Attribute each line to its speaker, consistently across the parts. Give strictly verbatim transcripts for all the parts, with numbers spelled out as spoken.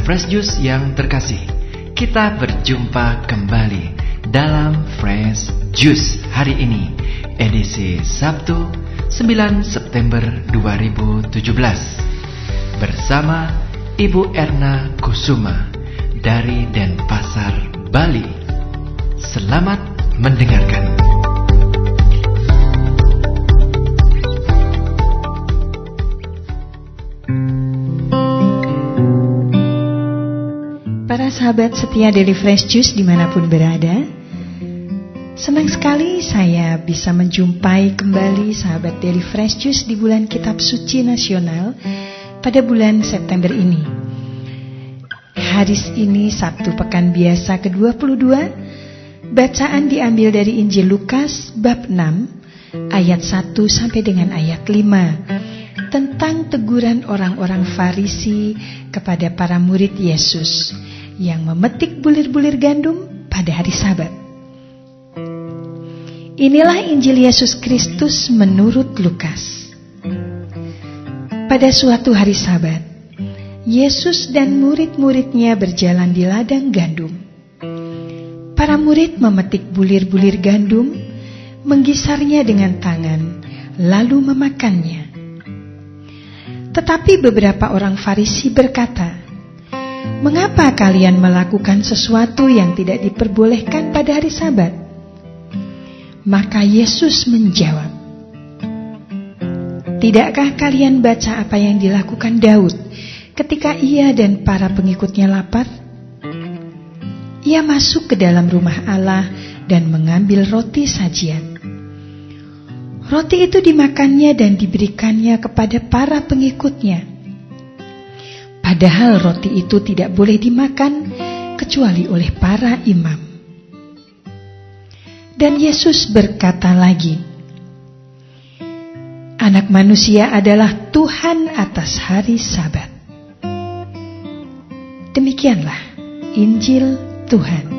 Speaker 1: Fresh Juice yang terkasih, kita berjumpa kembali dalam Fresh Juice hari ini, edisi Sabtu sembilan September dua ribu tujuh belas, bersama Ibu Erna Kusuma dari Denpasar, Bali. Selamat mendengarkan.
Speaker 2: Para sahabat setia dari Fresh Juice dimanapun berada, senang sekali saya bisa menjumpai kembali sahabat dari Fresh Juice di bulan Kitab Suci Nasional pada bulan September ini. Hari ini Sabtu Pekan Biasa ke dua puluh dua, bacaan diambil dari Injil Lukas bab enam ayat satu sampai dengan ayat lima tentang teguran orang-orang Farisi kepada para murid Yesus yang memetik bulir-bulir gandum pada hari Sabat. Inilah Injil Yesus Kristus menurut Lukas. Pada suatu hari Sabat, Yesus dan murid-muridnya berjalan di ladang gandum. Para murid memetik bulir-bulir gandum, menggisarnya dengan tangan, lalu memakannya. Tetapi beberapa orang Farisi berkata, "Mengapa kalian melakukan sesuatu yang tidak diperbolehkan pada hari Sabat?" Maka Yesus menjawab, "Tidakkah kalian baca apa yang dilakukan Daud ketika ia dan para pengikutnya lapar? Ia masuk ke dalam rumah Allah dan mengambil roti sajian. Roti itu dimakannya dan diberikannya kepada para pengikutnya. Padahal roti itu tidak boleh dimakan kecuali oleh para imam." Dan Yesus berkata lagi, "Anak manusia adalah Tuhan atas hari Sabat." Demikianlah Injil Tuhan.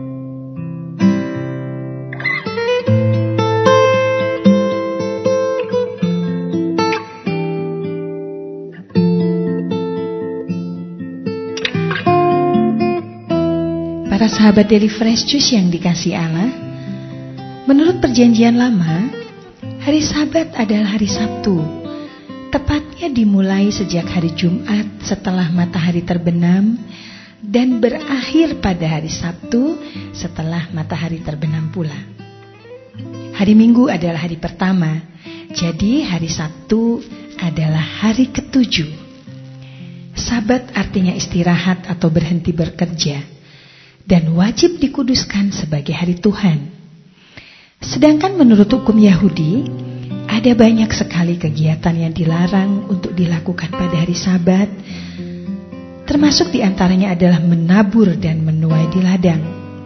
Speaker 2: Para sahabat dari Fresh Juice yang dikasihi Allah, menurut perjanjian lama, hari Sabat adalah hari Sabtu. Tepatnya dimulai sejak hari Jumat setelah matahari terbenam dan berakhir pada hari Sabtu setelah matahari terbenam pula. Hari Minggu adalah hari pertama, jadi hari Sabtu adalah hari ketujuh. Sabat artinya istirahat atau berhenti bekerja, dan wajib dikuduskan sebagai hari Tuhan. Sedangkan menurut hukum Yahudi, ada banyak sekali kegiatan yang dilarang untuk dilakukan pada hari Sabat, termasuk diantaranya adalah menabur dan menuai di ladang.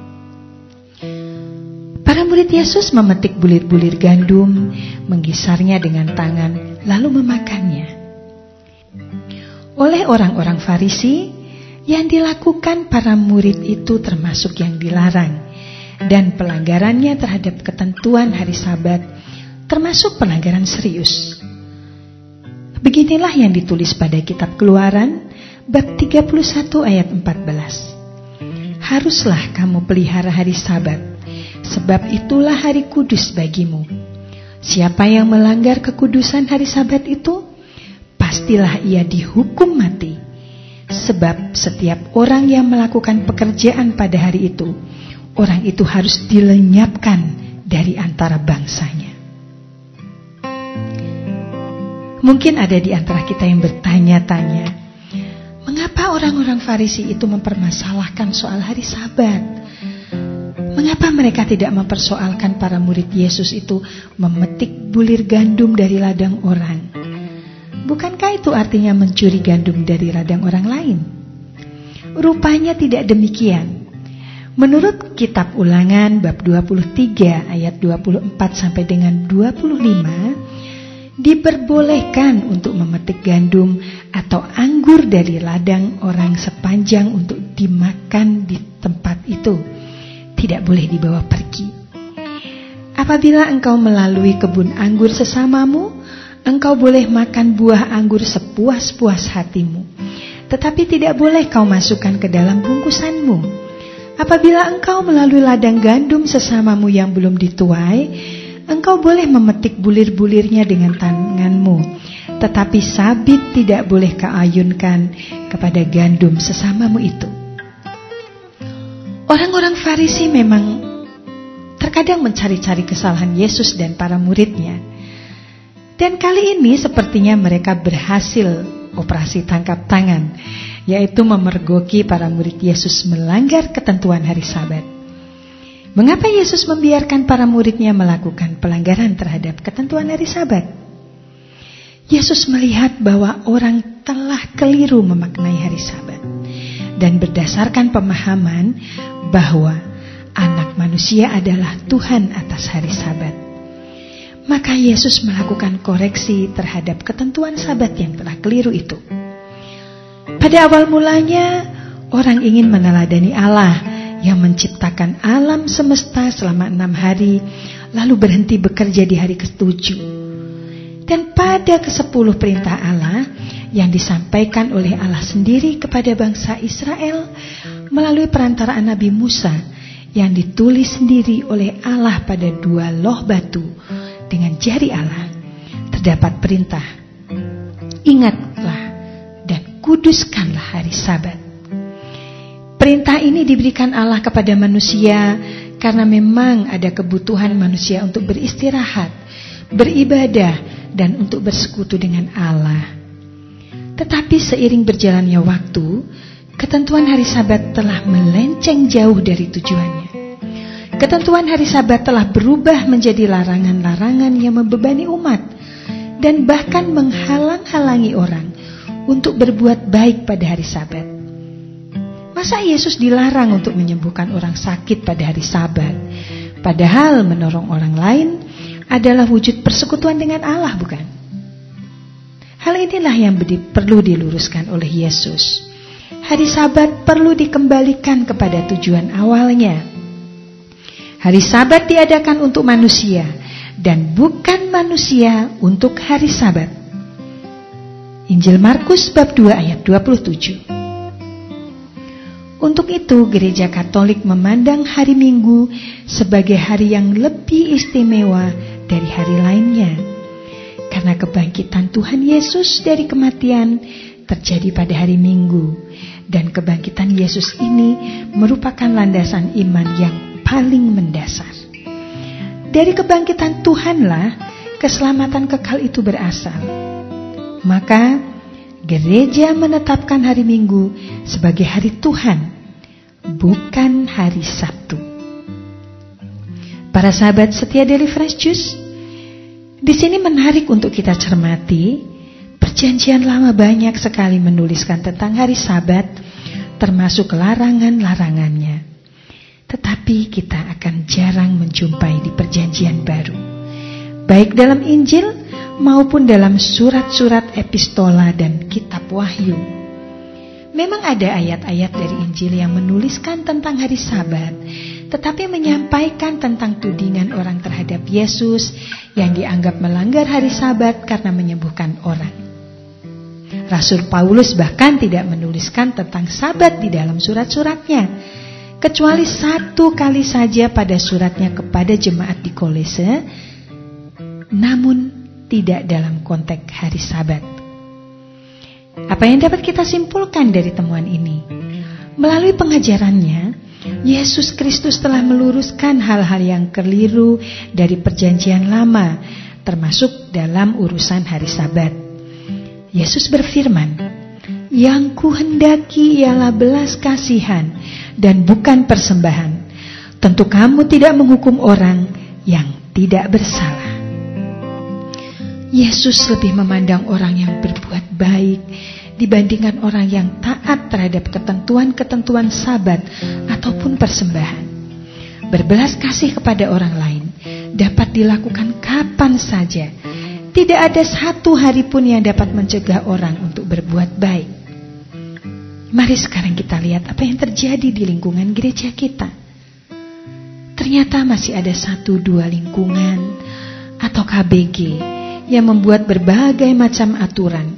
Speaker 2: Para murid Yesus memetik bulir-bulir gandum, menggisarnya dengan tangan, lalu memakannya. Oleh orang-orang Farisi, yang dilakukan para murid itu termasuk yang dilarang, dan pelanggarannya terhadap ketentuan hari Sabat termasuk pelanggaran serius. Beginilah yang ditulis pada kitab Keluaran bab tiga puluh satu ayat empat belas. "Haruslah kamu pelihara hari Sabat, sebab itulah hari kudus bagimu. Siapa yang melanggar kekudusan hari Sabat itu, pastilah ia dihukum mati. Sebab setiap orang yang melakukan pekerjaan pada hari itu, orang itu harus dilenyapkan dari antara bangsanya." Mungkin ada di antara kita yang bertanya-tanya, mengapa orang-orang Farisi itu mempermasalahkan soal hari Sabat? Mengapa mereka tidak mempersoalkan para murid Yesus itu memetik bulir gandum dari ladang orang? Bukankah itu artinya mencuri gandum dari ladang orang lain? Rupanya tidak demikian. Menurut kitab Ulangan bab dua puluh tiga ayat dua puluh empat sampai dengan dua puluh lima, diperbolehkan untuk memetik gandum atau anggur dari ladang orang sepanjang untuk dimakan di tempat itu. Tidak boleh dibawa pergi. Apabila engkau melalui kebun anggur sesamamu, engkau boleh makan buah anggur sepuas-puas hatimu. tetapi tidak boleh kau masukkan ke dalam bungkusanmu. Apabila engkau melalui ladang gandum sesamamu yang belum dituai, engkau boleh memetik bulir-bulirnya dengan tanganmu, tetapi sabit tidak boleh kau ayunkan kepada gandum sesamamu itu. Orang-orang Farisi memang terkadang mencari-cari kesalahan Yesus dan para muridnya. Dan kali ini sepertinya mereka berhasil operasi tangkap tangan, yaitu memergoki para murid Yesus melanggar ketentuan hari Sabat. Mengapa Yesus membiarkan para muridnya melakukan pelanggaran terhadap ketentuan hari Sabat? Yesus melihat bahwa orang telah keliru memaknai hari Sabat, dan berdasarkan pemahaman bahwa Anak manusia adalah Tuhan atas hari Sabat, maka Yesus melakukan koreksi terhadap ketentuan Sabat yang telah keliru itu. Pada awal mulanya, orang ingin meneladani Allah yang menciptakan alam semesta selama enam hari, lalu berhenti bekerja di hari ketujuh. Dan pada kesepuluh perintah Allah yang disampaikan oleh Allah sendiri kepada bangsa Israel melalui perantaraan Nabi Musa, yang ditulis sendiri oleh Allah pada dua loh batu dengan jari Allah, terdapat perintah, ingatlah dan kuduskanlah hari Sabat. Perintah ini diberikan Allah kepada manusia karena memang ada kebutuhan manusia untuk beristirahat, beribadah, dan untuk bersekutu dengan Allah. Tetapi seiring berjalannya waktu, ketentuan hari Sabat telah melenceng jauh dari tujuannya. Ketentuan hari Sabat telah berubah menjadi larangan-larangan yang membebani umat dan bahkan menghalang-halangi orang untuk berbuat baik pada hari Sabat. Masa Yesus dilarang untuk menyembuhkan orang sakit pada hari Sabat, padahal menolong orang lain adalah wujud persekutuan dengan Allah, bukan? Hal inilah yang perlu diluruskan oleh Yesus. Hari Sabat perlu dikembalikan kepada tujuan awalnya. Hari Sabat diadakan untuk manusia dan bukan manusia untuk hari Sabat. Injil Markus bab dua ayat dua puluh tujuh. Untuk itu Gereja Katolik memandang hari Minggu sebagai hari yang lebih istimewa dari hari lainnya. Karena kebangkitan Tuhan Yesus dari kematian terjadi pada hari Minggu. Dan kebangkitan Yesus ini merupakan landasan iman yang paling mendasar. Dari kebangkitan Tuhanlah keselamatan kekal itu berasal. Maka gereja menetapkan hari Minggu sebagai hari Tuhan, bukan hari Sabtu. Para sahabat setia Daily Fresh Juice, di sini menarik untuk kita cermati. Perjanjian Lama banyak sekali menuliskan tentang hari Sabat, termasuk larangan-larangannya. Tetapi kita akan jarang menjumpai di Perjanjian Baru, baik dalam Injil maupun dalam surat-surat epistola dan kitab Wahyu. Memang ada ayat-ayat dari Injil yang menuliskan tentang hari Sabat, tetapi menyampaikan tentang tudingan orang terhadap Yesus yang dianggap melanggar hari Sabat karena menyembuhkan orang. Rasul Paulus bahkan tidak menuliskan tentang Sabat di dalam surat-suratnya, kecuali satu kali saja pada suratnya kepada jemaat di Kolose, namun tidak dalam konteks hari Sabat. Apa yang dapat kita simpulkan dari temuan ini? Melalui pengajarannya, Yesus Kristus telah meluruskan hal-hal yang keliru dari Perjanjian Lama, termasuk dalam urusan hari Sabat. Yesus berfirman, "Yang kuhendaki ialah belas kasihan dan bukan persembahan. Tentu kamu tidak menghukum orang yang tidak bersalah." Yesus lebih memandang orang yang berbuat baik dibandingkan orang yang taat terhadap ketentuan-ketentuan Sabat ataupun persembahan. Berbelas kasih kepada orang lain dapat dilakukan kapan saja. Tidak ada satu hari pun yang dapat mencegah orang untuk berbuat baik. Mari sekarang kita lihat apa yang terjadi di lingkungan gereja kita. Ternyata masih ada satu dua lingkungan atau K B G yang membuat berbagai macam aturan,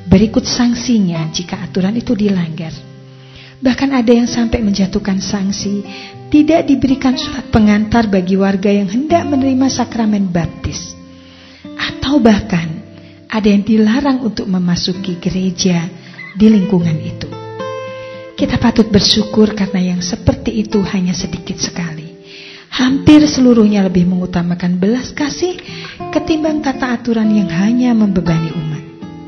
Speaker 2: berikut sanksinya jika aturan itu dilanggar. Bahkan ada yang sampai menjatuhkan sanksi tidak diberikan surat pengantar bagi warga yang hendak menerima sakramen baptis. Atau bahkan ada yang dilarang untuk memasuki gereja di lingkungan itu. Kita patut bersyukur karena yang seperti itu hanya sedikit sekali. Hampir seluruhnya lebih mengutamakan belas kasih ketimbang tata aturan yang hanya membebani umat.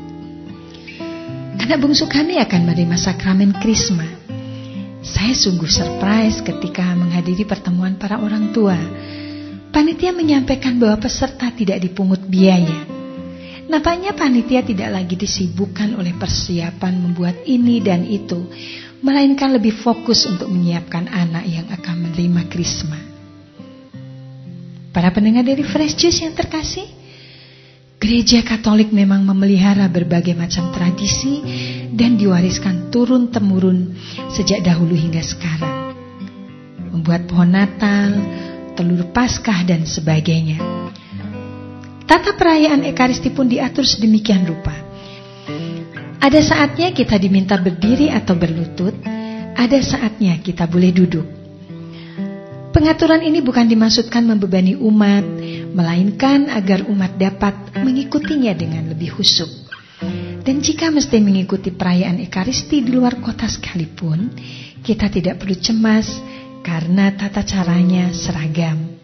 Speaker 2: Anak bungsu kami akan menerima sakramen Krisma. Saya sungguh surprise ketika menghadiri pertemuan para orang tua. Panitia menyampaikan bahwa peserta tidak dipungut biaya. Nampaknya panitia tidak lagi disibukkan oleh persiapan membuat ini dan itu, melainkan lebih fokus untuk menyiapkan anak yang akan menerima Krisma. Para pendengar dari Fresh Juice yang terkasih, Gereja Katolik memang memelihara berbagai macam tradisi dan diwariskan turun-temurun sejak dahulu hingga sekarang. Membuat pohon Natal, telur Paskah dan sebagainya. Tata perayaan Ekaristi pun diatur sedemikian rupa. Ada saatnya kita diminta berdiri atau berlutut, ada saatnya kita boleh duduk. Pengaturan ini bukan dimaksudkan membebani umat, melainkan agar umat dapat mengikutinya dengan lebih khusyuk. Dan jika mesti mengikuti perayaan Ekaristi di luar kota sekalipun, kita tidak perlu cemas karena tata caranya seragam.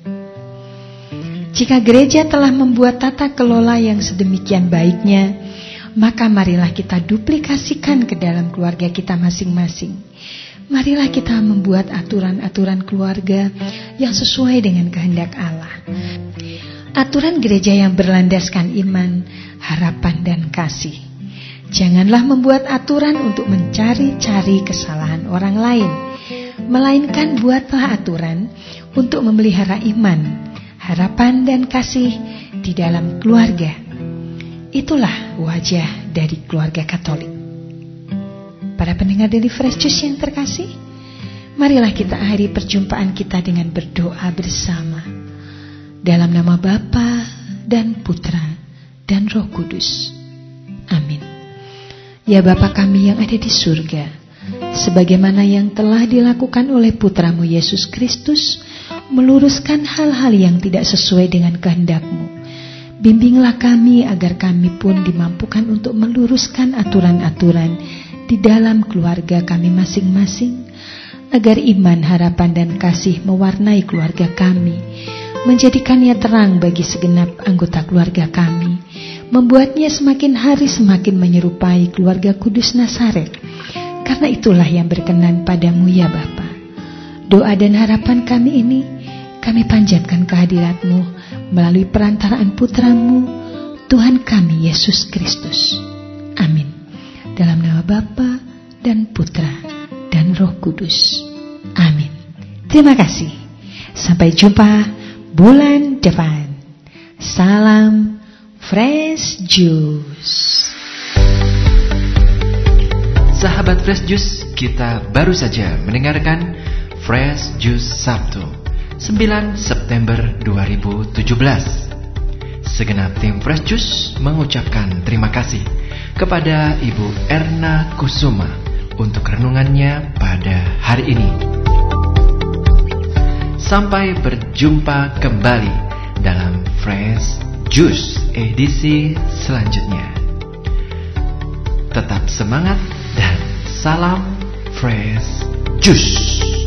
Speaker 2: Jika gereja telah membuat tata kelola yang sedemikian baiknya, maka marilah kita duplikasikan ke dalam keluarga kita masing-masing. Marilah kita membuat aturan-aturan keluarga yang sesuai dengan kehendak Allah. Aturan gereja yang berlandaskan iman, harapan dan kasih. Janganlah membuat aturan untuk mencari-cari kesalahan orang lain, melainkan buatlah aturan untuk memelihara iman, harapan dan kasih di dalam keluarga. Itulah wajah dari keluarga Katolik. Para pendengar dari Fresh Juice yang terkasih, marilah kita akhiri perjumpaan kita dengan berdoa bersama. Dalam nama Bapa dan Putra dan Roh Kudus. Amin. Ya Bapa kami yang ada di surga, sebagaimana yang telah dilakukan oleh Putramu Yesus Kristus, meluruskan hal-hal yang tidak sesuai dengan kehendak-Mu. Bimbinglah kami agar kami pun dimampukan untuk meluruskan aturan-aturan di dalam keluarga kami masing-masing, agar iman, harapan dan kasih mewarnai keluarga kami, menjadikannya terang bagi segenap anggota keluarga kami, membuatnya semakin hari semakin menyerupai keluarga kudus Nazaret. Karena itulah yang berkenan padamu ya Bapa. Doa dan harapan kami ini kami panjatkan kehadirat-Mu melalui perantaraan Putra-Mu, Tuhan kami Yesus Kristus. Amin. Dalam nama Bapa dan Putra dan Roh Kudus. Amin. Terima kasih. Sampai jumpa bulan depan. Salam Fresh Juice.
Speaker 1: Sahabat Fresh Juice, kita baru saja mendengarkan Fresh Juice Sabtu sembilan September dua ribu tujuh belas. Segenap tim Fresh Juice mengucapkan terima kasih kepada Ibu Erna Kusuma untuk renungannya pada hari ini. Sampai berjumpa kembali dalam Fresh Juice edisi selanjutnya. Tetap semangat dan salam Fresh Juice.